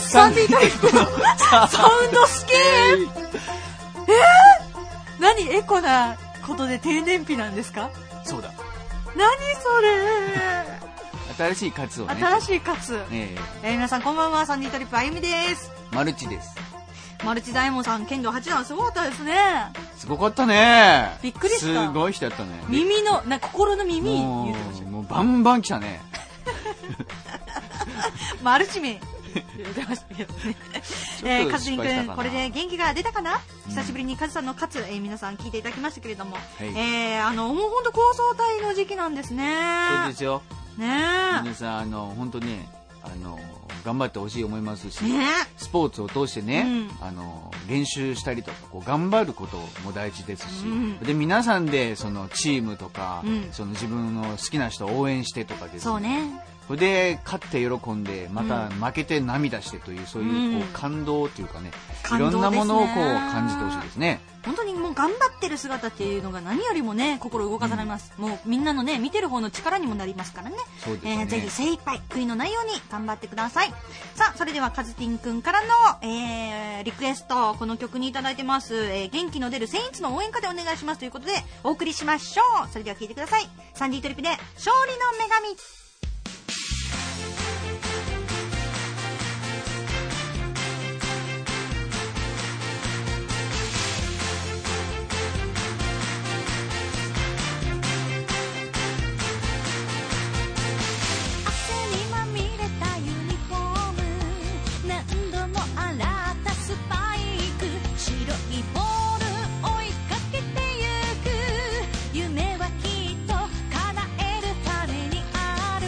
サンディトリップのサウンドスケープ。何エコなことで低燃費なんですか？ そうだ。 何それ。 新しいカツをね。 新しいカツ。皆さんこんばんは、サンディトリップあゆみです。 マルチです。 マルチ大門さん、剣道8段すごかったですね。 すごかったね。 びっくりした。 すごい人やったね。 耳の、心の耳言ってました。 もうバンバン来たね。 マルチ名言ってましたけどね。カズニ君、これで元気が出たかな？久しぶりにカズさんのカツ、皆さん聞いていただきましたけれども、もう本当高層帯の時期なんですね。 そうですよ。 ねえ。 皆さん本当ね頑張ってほしい思いますし、スポーツを通してね、練習したりとかこう頑張ることも大事ですし、で皆さんでそのチームとか、その自分の好きな人を応援してとかですね。 そうね。 それで勝って喜んでまた負けて涙してという、そういうこう感動というかね、いろんなものをこう感じてほしいですね。 本当にもう頑張ってる姿っていうのが何よりもね、心動かされます。もうみんなのね、見てる方の力にもなりますからね。 そうですね。 ぜひ精一杯悔いのないように頑張ってください。さあ、それではカズティンくんからの、リクエスト、この曲にいただいてます。元気の出るセインツの応援歌でお願いしますということでお送りしましょう。それでは聴いてください。サンディトリップで勝利の女神。 夢はきっと叶えるためにある。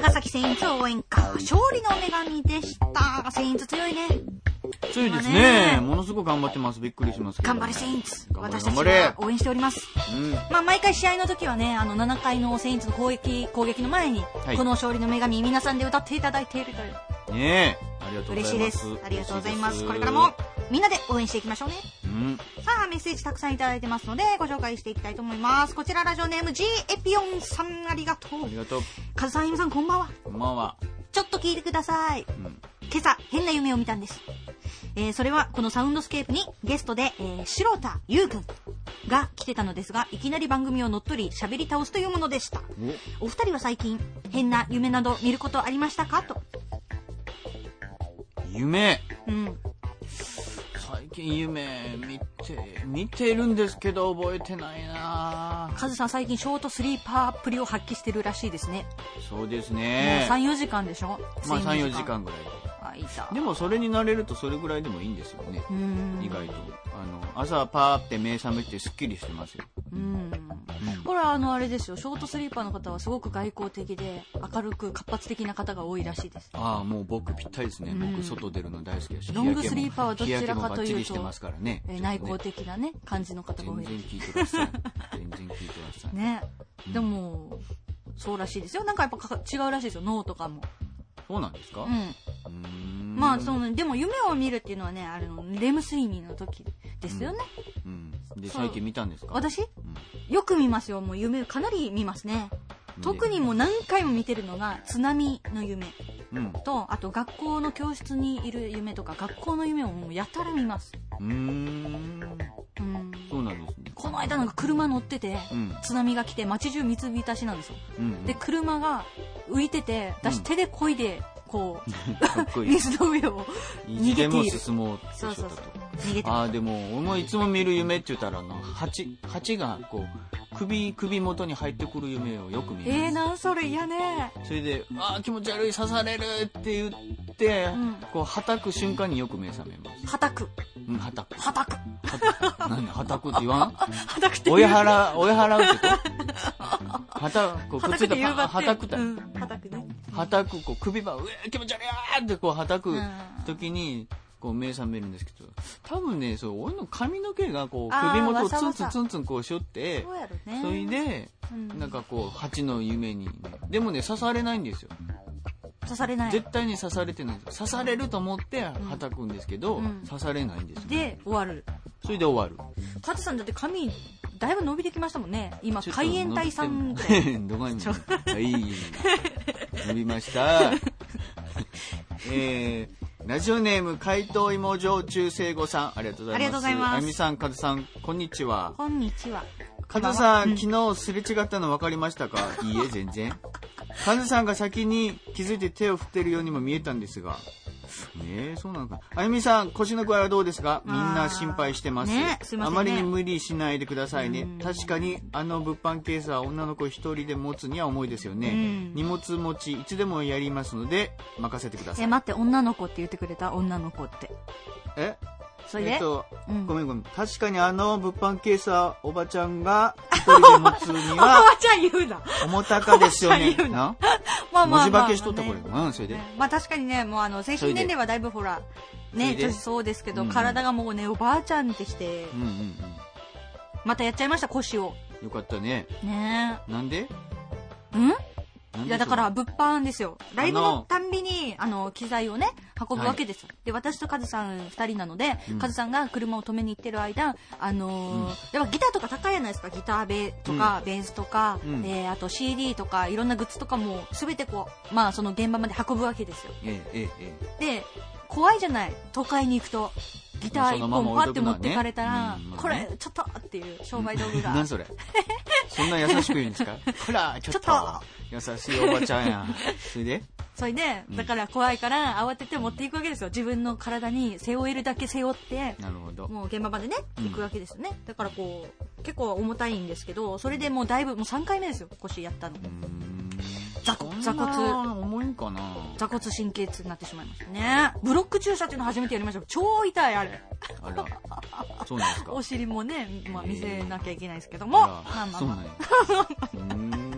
長崎セインツ応援歌、勝利の女神でした。セインツ強いね。 強いですね。ものすごく頑張ってます。びっくりしますけど。 頑張れセインツ。私たちは応援しております。まあ毎回試合の時はね、7回のセインツの攻撃の前に、この勝利の女神皆さんで歌っていただいているという。 ねえ、ありがとうございます。 嬉しいです。ありがとうございます。これからもみんなで応援していきましょうね。さあメッセージたくさんいただいてますのでご紹介していきたいと思います。こちらラジオネーム G エピオンさん、ありがとう。 ありがとう。 カズさん、ゆみさん、こんばんは。 こんばんは。 ちょっと聞いてください。今朝変な夢を見たんです。それはこのサウンドスケープにゲストで、白田優くんが来てたのですが、いきなり番組を乗っ取り喋り倒すというものでした。お二人は最近変な夢など見ることありましたかと。 夢、最近夢見てるんですけど覚えてないな。 カズさん最近ショートスリーパーっぷりを発揮してるらしいですね。 そうですね。 もう 3,4 時間でしょ。 まあ 3,4 時間ぐらいでもそれに慣れるとそれぐらいでもいいんですよね。意外と朝パーって目覚めてすっきりしてますよ。これはあれですよ、ショートスリーパーの方はすごく外交的で明るく活発的な方が多いらしいです。 ああ、もう僕ぴったりですね。僕外出るの大好きだし、 ロングスリーパーはどちらかというと内向的なね感じの方が多い。 全然聞いてください。全然聞いてくださいね。でもそうらしいですよ。なんかやっぱ違うらしいですよ、脳とかも。 そうなんですか。 まあでも夢を見るっていうのはね、レム睡眠の時ですよね。 で最近見たんですか。 私、よく見ますよ。もう夢かなり見ますね。特にもう何回も見てるのが津波の夢と、あと学校の教室にいる夢とか、学校の夢をもうやたら見ます。 そうなんですね。 この間なんか車乗ってて、津波が来て街中水浸しなんですよ。で車が浮いてて、私手で漕いでこう水の上を逃げている。 意地でも進もうとしよったと。逃げてる。ああ、でも俺もいつも見る夢って言ったら蜂がこう首元に入ってくる夢をよく見る。 なんそれ嫌ね。 それで気持ち悪い、刺されるって言って、こうはたく瞬間によく目覚めます。 はたく。 はたく。 何はたくって言わん？ はたくって言う。 追い払うってこうくっついたパンはたくだ。 はたくね。 はたく、こう首ば気持ち悪いってこうはたく時にこう目覚めるんですけど、多分ね、俺の髪の毛がこう首元をツンツンこうしょって、それでなんかこう蜂の夢に、でもね刺されないんですよ。 刺されない。 絶対に刺されてないんです。刺されると思ってはたくんですけど、刺されないんです。 で終わる。 それで終わる。 カズさんだって髪だいぶ伸びてきましたもんね。今海援隊さんぐらい。 どこにも。はい。伸びました。ラジオネーム怪盗芋焼酎生吾さん、ありがとうございます。 ありがとうございます。 あゆみさん、カズさん、こんにちは。 こんにちは。 カズさん、昨日すれ違ったの分かりましたか？いいえ、全然。カズさんが先に気づいて手を振ってるようにも見えたんですが。そうなのか。あゆみさん、腰の具合はどうですか？みんな心配してます。 すいませんね。 あまりに無理しないでくださいね。確かに物販ケースは女の子一人で持つには重いですよね。荷物持ちいつでもやりますので任せてください。 待って、女の子って言ってくれた？女の子って。それでごめん。確かに物販ケースはおばちゃんが一人で持つにはおばちゃん言うな。 重たかですよね。文字化けしとったこれ。それで。 確かにね、もう精神年齢はだいぶほらね、年そうですけど、体がもうねおばあちゃんってして、またやっちゃいました、腰を。 よかったね。なんで？ いやだから物販ですよ。ライブのたんびに機材をね運ぶわけですよ。で私とカズさん2人なので、カズさんが車を止めに行ってる間、やっぱギターとか高いじゃないですか。ギターとかベースとか、あと CD とかいろんなグッズとかも全てこうその現場まで運ぶわけですよ。で怖いじゃない、都会に行くと。ギター1本パッて持ってかれたら、これちょっとっていう商売道具が。 何それ？そんな優しく言うんですか？こらちょっと優しいおばちゃんや。それでだから怖いから慌てて持っていくわけですよ。自分の体に背負えるだけ背負って、もう現場までね行くわけですよね。だからこう結構重たいんですけど、それでもうだいぶもう3回目ですよ、腰やったの。座骨重いんかな。 座骨神経痛になってしまいましたね。ブロック注射っていうの初めてやりました。超痛いあれ。 あら、そうなんですか。 お尻もね、見せなきゃいけないですけども。 そうなんや。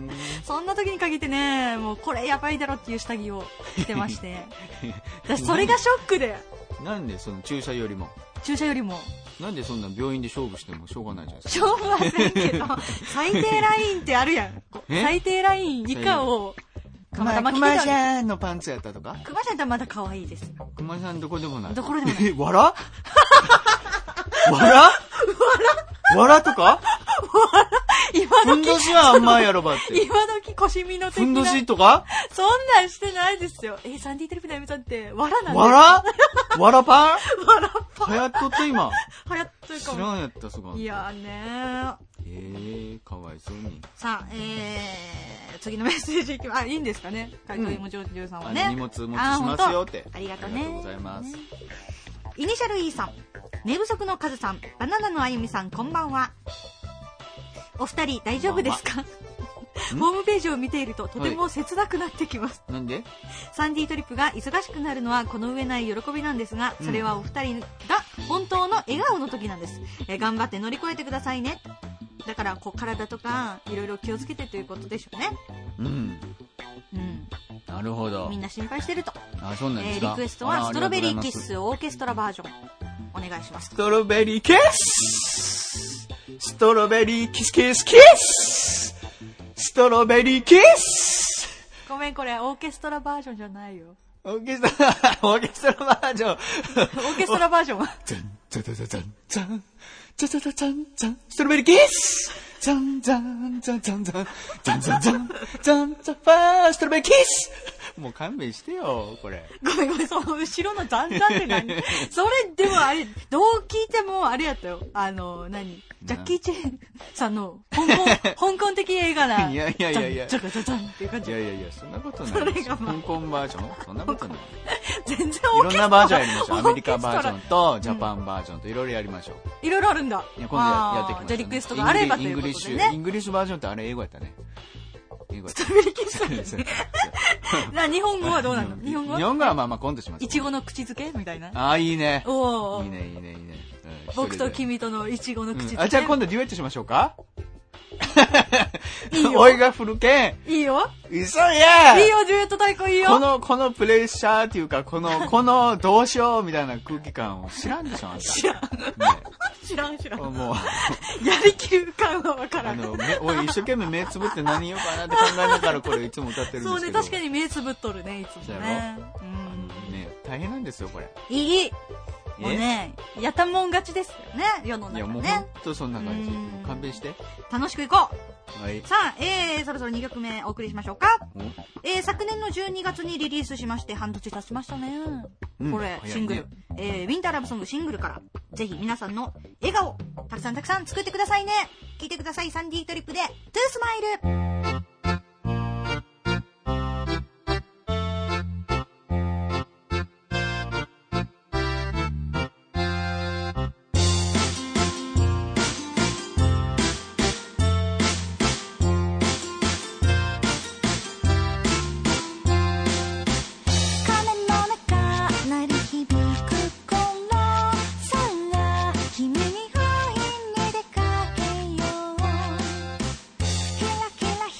そんな時に限ってね、もうこれやばいだろっていう下着を着てまして。私それがショックで。 なんでその注射よりもなんでそんな病院で勝負してもしょうがないじゃないですか。しょうがないけど、最低ラインってあるやん。最低ライン以下をたまたま着てた。 熊ちゃんのパンツやったとか。 熊ちゃんってまだ可愛いです。 熊ちゃんどこでもない。 どこでもない。 わらとか今時ふんどしはあんまやろばって。 今時腰身の的な。 ふんどしとかそんなんしてないですよ。サンディテレビのあゆみさんって、わらなんですわらパンわらパン流行っとって今。 流行っとるかも。 知らんやったすごい。 いやねかわいそうに。 さあ、次のメッセージいきます。いいんですかね回答もちろんさんはね。 荷物持ちしますよって。 ありがとうね。 ありがとうございます。 イニシャル E さん、寝不足のカズさん、バナナのあゆみさん、こんばんは。お二人大丈夫ですか？ホームページを見ているととても切なくなってきます。 なんで？ サンディトリップが忙しくなるのはこの上ない喜びなんですが、それはお二人が本当の笑顔の時なんです。頑張って乗り越えてくださいね。だから体とかいろいろ気をつけてということでしょうね。 なるほど。 みんな心配してると。 そうなんですか。 リクエストはストロベリーキッスオーケストラバージョンお願いします。 ストロベリーキスストロベリーキスキスキスストロベリーキス。 ごめん、これオーケストラバージョンじゃないよ。 オーケストラバージョン。 オーケストラバージョン。 ザンザザザザンザンザザザザンザンストロベリーキスザンザンザンザンザンザンザンザンザンザンファーストロベリーキス。もう勘弁してよこれ。 ごめん、その後ろのザンザンって何？それでもあれどう聞いてもあれやったよ。ジャッキー・チェンさんの香港的映画な。 いやザンザンザンっていう感じ。 いやそんなことない。香港バージョンそんなことない。 全然いろんなバージョンやりましょう。アメリカバージョンとジャパンバージョンといろいろやりましょう。 いろいろあるんだ。 今度やっていきましょう。 じゃあリクエストがあればということでね。 イングリッシュバージョンってあれ英語やったね。 ストロベリーキス。日本語はどうなの？日本語はまあ今度します。 いちごの口づけみたいな。 いいね。 いいね。 僕と君とのいちごの口づけ。 じゃあ今度デュエットしましょうか。 いいよ。 おいが振るけん。 いいよ。 嘘や。 いいよ、デュエット太鼓いいよ。 このプレッシャーっていうか、このどうしようみたいな空気感を知らんでしょ、あんた。 知らん。知らん。 もう。 やりきる感はわからん。 一生懸命目つぶって何言おうかなって考えながらこれいつも歌ってるんですけど。 そうね、確かに目つぶっとるね、いつもね。 大変なんですよ、これ。 いい。もうね、やったもん勝ちですよね、世の中ね。いや、 もうほんとそんな感じ。勘弁して。 楽しくいこう。はい。 さあ、そろそろ2曲目お送りしましょうか。昨年の12月にリリースしまして半年経ちましたね。これ、シングル。ウィンターラブソングシングルから、ぜひ皆さんの笑顔、たくさん作ってくださいね。聴いてください、サンディトリップで、トゥースマイル。ひ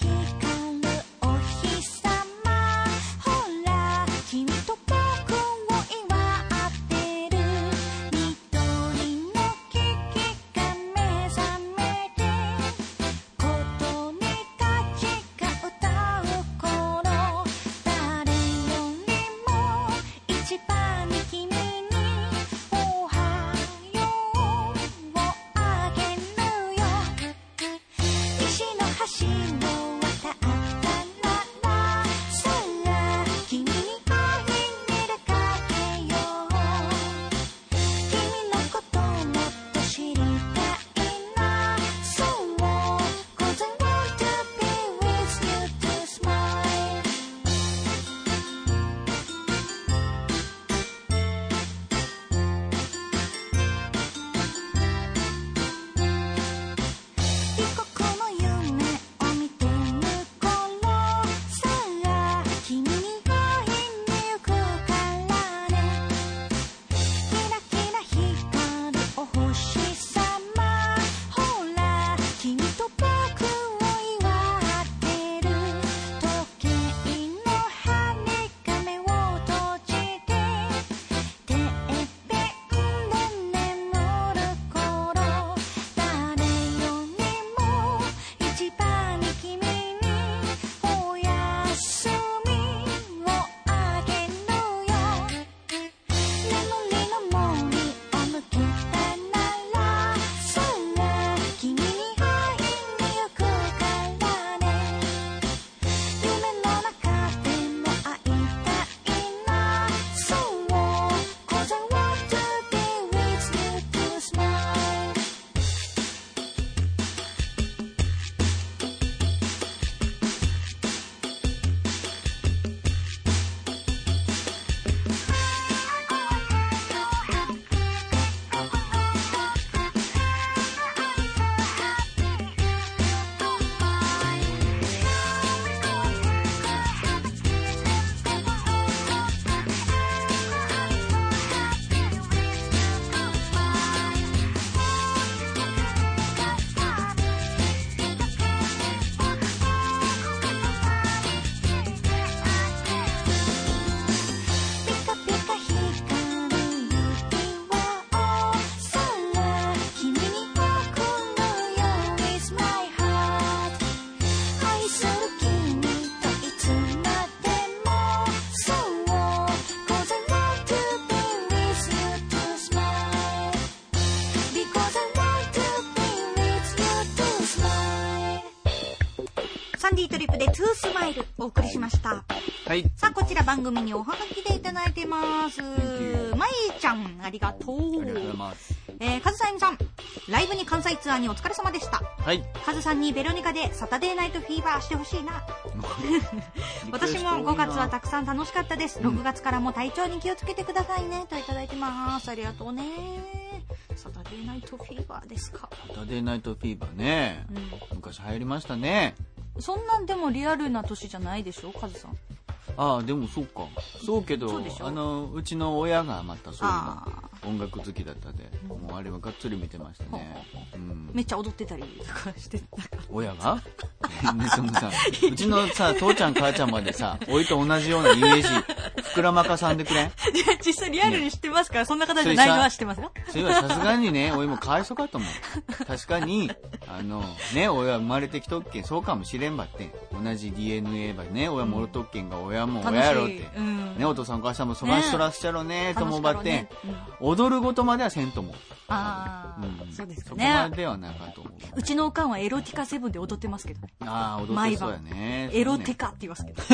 サンディトリップで2スマイルお送りしました。 はい。 さあ、こちら番組におはがきでいただいてます。まいちゃん、ありがとう。 ありがとうございます。 カズさゆみさん、ライブに関西ツアーにお疲れ様でした。 はい。 カズさんにベロニカでサタデーナイトフィーバーしてほしいな。私も5月はたくさん楽しかったです。6月からも体調に気をつけてくださいねといただいてます。ありがとうね。サタデーナイトフィーバーですか。 サタデーナイトフィーバーね、昔流行りましたね。 そんなんでもリアルな年じゃないでしょ、カズさん。 ああ、でもそうか。そうけど、うちの親がまたそういうの音楽好きだったで、もうあれはがっつり見てましたね。 めっちゃ踊ってたりとかしてた。 親がね、そのさ、うちのさ、父ちゃん母ちゃんまでさ、おいと同じようなイメージ、膨らまかさんでくれん。 実際リアルに知ってますから、そんな方じゃないのは知ってますよ。 それはさすがにね、おいもかわいそうかと思う。確かに、ね、親は生まれてきとっけん、そうかもしれんばって。同じ DNA ばね、親もろとっけんが親も親やろって。ね、お父さんお母さんもそがんしとらっしゃろね、ともばって。踊ることまではせんとも。 ああ、そうですね。そこまではなかと思う。 うちのおかんはエロティカセブンで踊ってますけどね。 ああ、踊ってそうやね。 エロティカって言いますけど。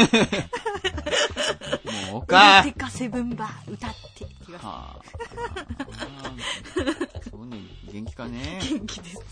もうおかエロティカセブンバー歌って言います。 そうね、元気かね。 元気です。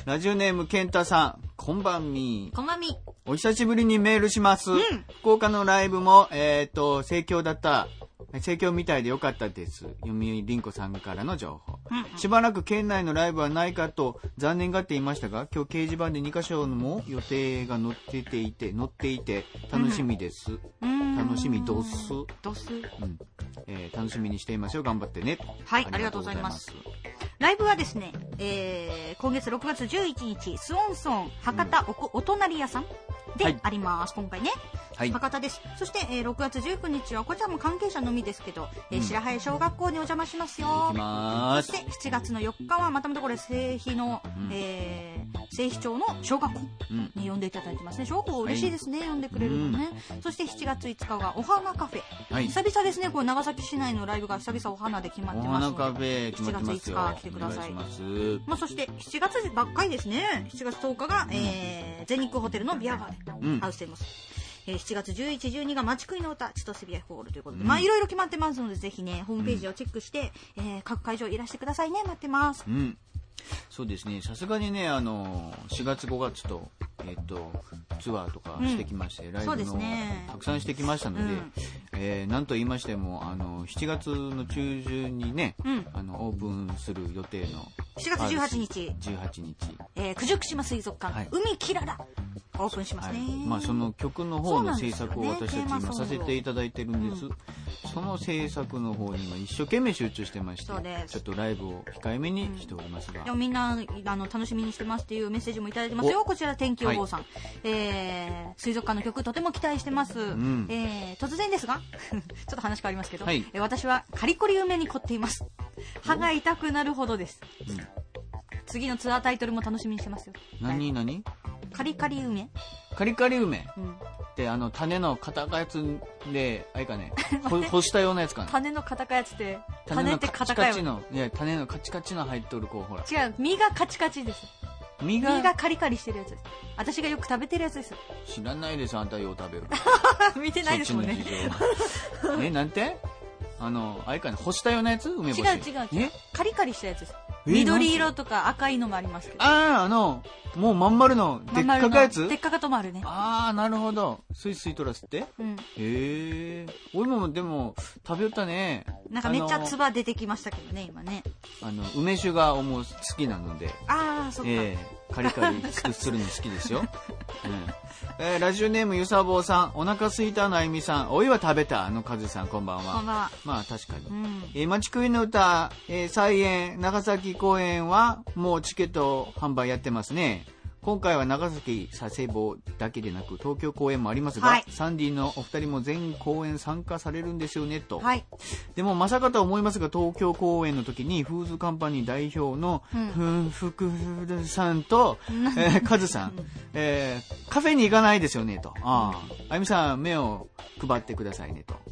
ラジオネームケンタさん、こんばんみ。 こんばんみ。 お久しぶりにメールします。福岡のライブも、盛況だった。盛況みたいでよかったです。読売りんこさんからの情報。しばらく県内のライブはないかと残念がっていましたが、今日掲示板で2カ所も予定が載っていて楽しみです。楽しみどす。楽しみにしていますよ。頑張ってね。 はい、ありがとうございます。ライブはですね、今月6月11日、スオンソン博多お隣屋さんであります。今回ね。博多です。そして、6月19日はこちらも関係者のみですけど、白早小学校にお邪魔しますよ。 行きます。 そして7月の4日はまたまたこれ西肥の、西肥町の小学校に呼んでいただいてますね。小学校嬉しいですね、呼んでくれるのね。そして7月5日がお花カフェ。久々ですね、これ長崎市内のライブが久々お花で決まってますので。 お花カフェ決まってますよ。 7月5日来てください。まあ、そして7月ばっかりですね。7月10日が、全日空ホテルのビアバーでハウステンボス。7月11、12が町食いの歌千歳ビアホールということで、まあいろいろ決まってますので、ぜひねホームページをチェックして、各会場いらしてくださいね。待ってます。 そうですね、さすがにね4月5月とツアーとかしてきまして、ライブのたくさんしてきましたので、なんと言いましても7月の中旬にね、オープンする予定の 7月18日九十九島水族館、海きららオープンしますね。 まあその曲の方の制作を私たち今させていただいてるんです。その制作の方に今一生懸命集中してまして、ちょっとライブを控えめにしておりますが、 でもみんな楽しみにしてますっていうメッセージもいただいてますよ。こちら天気予報さん、水族館の曲とても期待してます。突然ですがちょっと話変わりますけど、私はカリコリ梅に凝っています。歯が痛くなるほどです。次のツアータイトルも楽しみにしてますよ。 何カリカリ梅。 カリカリ梅って種の硬かやつであれかね、干したようなやつかな。 種の硬かやつって種って硬かよ。 いや、種のカチカチの入っとるほら。 違う、身がカチカチです。身がカリカリしてるやつです。私がよく食べてるやつです。 知らないです。あんたよう食べる。 見てないですもんね。 なんてあれかね、干したようなやつ、梅干し。 違う。カリカリしたやつです。緑色とか赤いのもありますけど。 もうまん丸のでっかかやつ。 でっかかともあるね。 なるほど。スイスイとらすって。俺もでも食べよったね。 なんかめっちゃ唾出てきましたけどね、今ね。 梅酒が好きなので。 そっか。 カリカリするの好きですよ。ラジオネームゆさぼうさん、お腹すいたなゆみさん、お湯は食べたカズさん、こんばんは。 こんばんは。 まあ確かに。町食いの歌、再演長崎公演はもうチケット販売やってますね。今回は長崎佐世保だけでなく東京公演もありますが、サンディのお二人も全公演参加されるんですよねと。でもまさかと思いますが、東京公演の時にフーズカンパニー代表の福さんとカズさん、カフェに行かないですよねと。あゆみさん目を配ってくださいねと。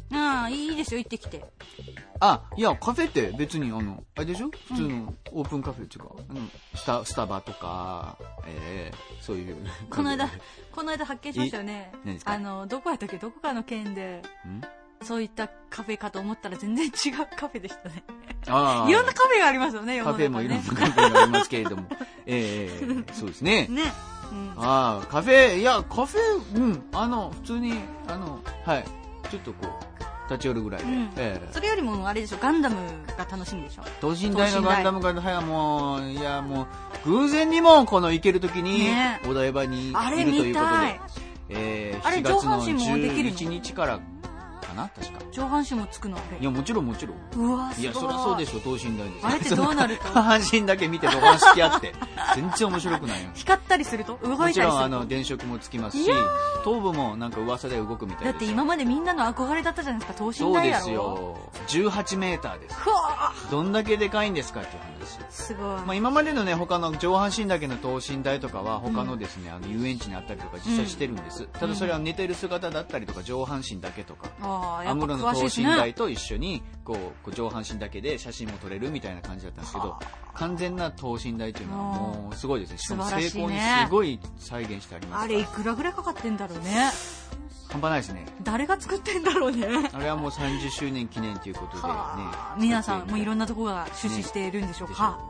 ああ、いいですよ、行ってきて。 いや、カフェって別にあれでしょ、普通のオープンカフェっていうか、スタバとか、そういう。 この間発見しましたよね。 何ですか？ どこやったっけ、どこかの県で、そういったカフェかと思ったら全然違うカフェでしたね。いろんなカフェがありますよね、 カフェもいろんなカフェがありますけれども。そうですね。 ね。 カフェ、普通に、はい、ちょっとこう、立ち寄るぐらいで。 それよりも、あれでしょ、ガンダムが楽しみでしょ。 等身大のガンダムが、もう、偶然にも、行けるときに、お台場にいるということで、7月の11日から、かな確か。 上半身もつくの？ いや、もちろん。うわ、すごい。いや、そりゃそうでしょ、等身大です。 あれってどうなると？ 下半身だけ見て土管式あって、全然面白くないよ。 光ったりすると？動いたりすると？ もちろん、電飾もつきますし、頭部もなんか噂で動くみたいです。 だって今までみんなの憧れだったじゃないですか、等身大だろ。 そうですよ。18メーターです。どんだけでかいんですかっていう話。 すごい。 今までのね、他の上半身だけの等身大とかは、他のですね、遊園地にあったりとか実際してるんです。ただそれは寝てる姿だったりとか、上半身だけとか、アムロの等身大と一緒に上半身だけで写真も撮れるみたいな感じだったんですけど、完全な等身大というのはもうすごいですね。しかも成功にすごい再現してあります。 あれいくらぐらいかかってんだろうね。 半端ないですね。 誰が作ってんだろうね。 あれはもう30周年記念ということでね。 皆さんもういろんなところが出資しているんでしょうか。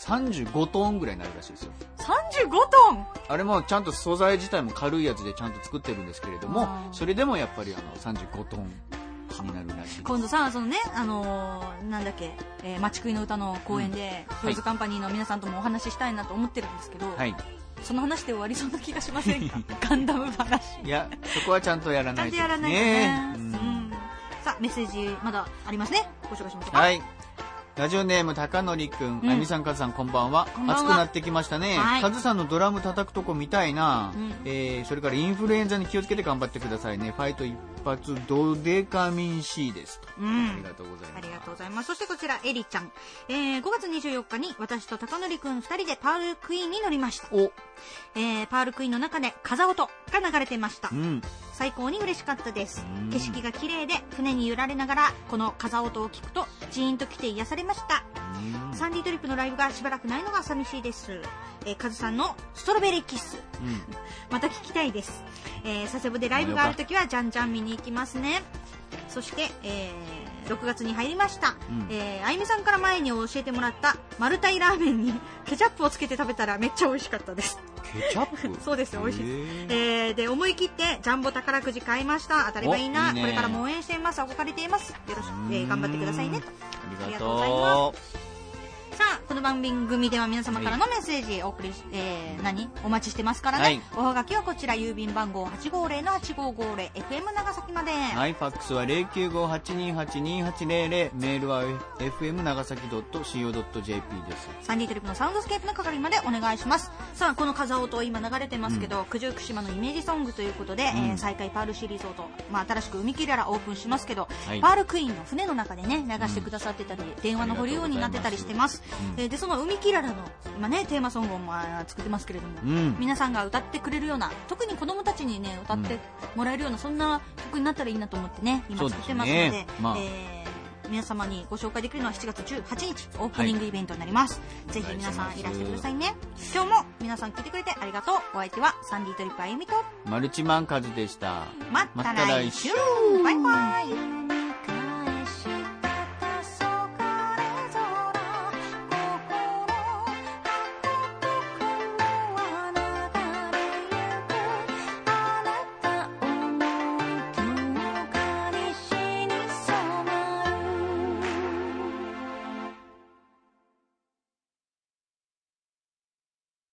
35トンぐらいになるらしいですよ。 35トン？ あれもちゃんと素材自体も軽いやつでちゃんと作ってるんですけれども、それでもやっぱり35トンになるらしい。 今度さ、そのね、なんだっけ、町食いの歌の公演で、トイズカンパニーの皆さんともお話ししたいなと思ってるんですけど、その話で終わりそうな気がしませんか？ガンダム話。 いや、そこはちゃんとやらないと。 ちゃんとやらないとね。さあ、メッセージまだありますね。ご紹介しましょうか。 ラジオネーム高則くん、あゆみさん、かずさん、こんばんは。暑くなってきましたね。かずさんのドラム叩くとこ見たいな。それからインフルエンザに気をつけて頑張ってくださいね。ファイト一発ドデカミン C ですと。ありがとうございます。 ありがとうございます。そしてこちらエリちゃん、5月24日に私と高則くん2人でパールクイーンに乗りました。パールクイーンの中で風音が流れてました。最高に嬉しかったです。景色が綺麗で船に揺られながらこの風音を聞くとジーンと来て癒されました。サンディトリップのライブがしばらくないのが寂しいです。カズさんのストロベリーキッス、また聞きたいです。佐世保でライブがあるときはじゃんじゃん見に行きますね。そして、6月に入りました。あゆみさんから前に教えてもらったマルタイラーメンにケチャップをつけて食べたらめっちゃ美味しかったです。 ケチャップ？ そうですよ、美味しい。で、思い切ってジャンボ宝くじ買いました。当たればいいな。これからも応援しています。憧れています。よろしく、頑張ってくださいね。 ありがとうございます。 さあ、この番組では皆様からのメッセージお送りお待ちしてますからね。おはがきはこちら、郵便番号 850-8550 FM 長崎まで。 ファックスは 095-828-2800、メールは fm 長崎 .co.jp です。 サンディトリップのサウンドスケープの係までお願いします。さあ、この風音今流れてますけど、九十九島のイメージソングということで、再開パールシリゾート、新しく海きららオープンしますけど、パールクイーンの船の中でね、流してくださってたり、電話の保留音になってたりしてます。で、その海きららの今ねテーマソングを作ってますけれども、皆さんが歌ってくれるような、特に子供たちにね歌ってもらえるような、そんな曲になったらいいなと思ってね今作ってますので、皆様にご紹介できるのは7月18日オープニングイベントになります。ぜひ皆さんいらしてくださいね。今日も皆さん聞いてくれてありがとう。お相手はサンディトリップあゆみとマルチマンカズでした。 また来週。バイバイ。